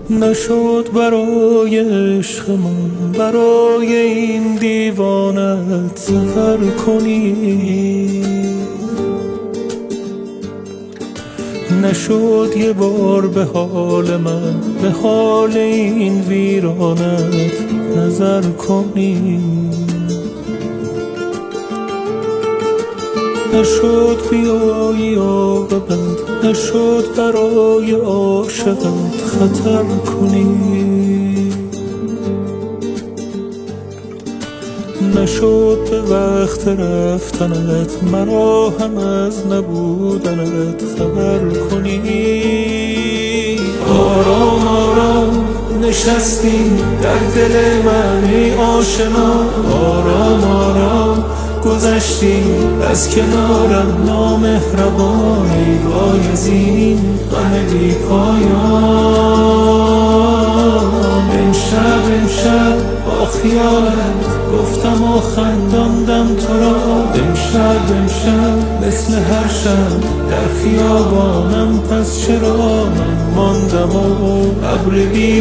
نشد برای عشق من برای این دیوانت سفر کنی، نشد یه بار به حال من به حال این ویرانت نظر کنی، نشد بیایی عاقبت، نشد برای عاشقت خطر کنی، نشد به وقت رفتنت مرا هم از نبودنت خبر کنی. آرام آرام نشستی در دل من ای آشنا، آرام آرام گذشتی از کنارم نامهربان، ای وای از این غم بی پایان. امشب با خیالت گفتم و خنداندم تو را، امشب مثل هر شب در خیابانم، پس چرا من ماندم و ابر بی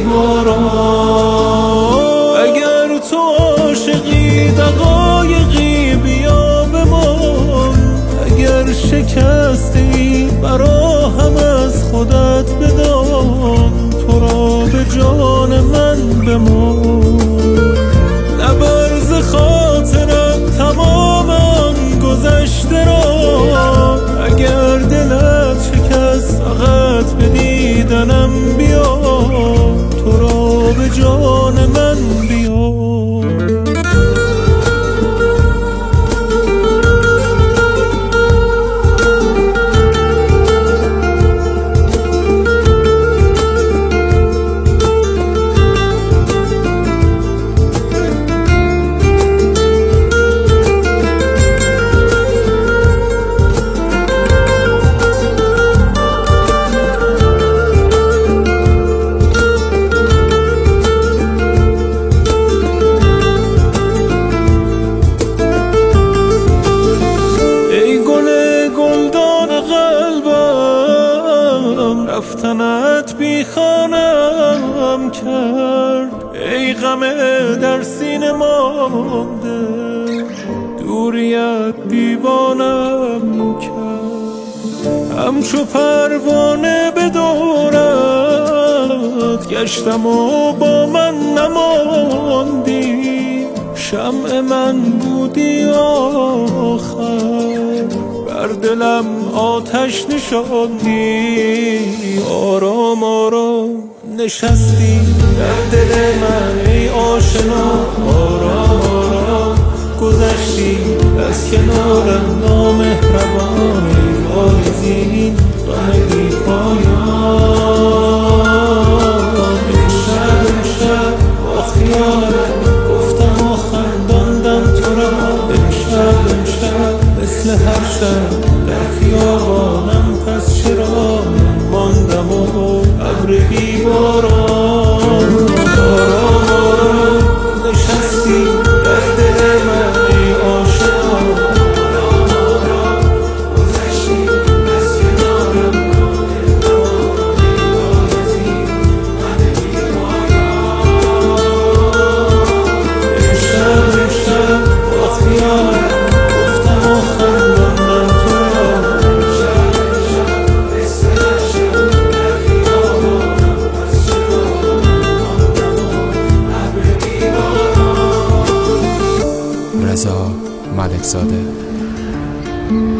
باران. اگر تو عاشقی دقایقی بیا بمان، اگر شکستی مرا هم از خودت بدان، تو را به جان من بمان، نبر ز خاطرت تمام آن گذشته را، اگر دلت شکست فقط به دیدنم بیا، تو را به جان من بیا. رفتنت بی خانم کرد، ای غم در سینه مانده، دوریت دیوانم کرد. همچو پروانه به دورت گشتم و با من نماندی، شمع من بودی آخر، بر دلم آتش نشاندی. آرام آرام نشستی در دل من ای آشنا، آرام آرام گذشتی از کنارم نامهربان، ای وای از این غم بی پایان. امشب با خیالت گفتم و خنداندم تو را، امشب مثل هر شب در خیابانم، پس چرا من ماندم و ابر بی باران. آرام آرام نشستی در دل من ای آشنا، آرام آرام گذشتی از کنارم نامهربان، ای وای از این غم بی پایان. امشب با خیالت رضا ملکزاده.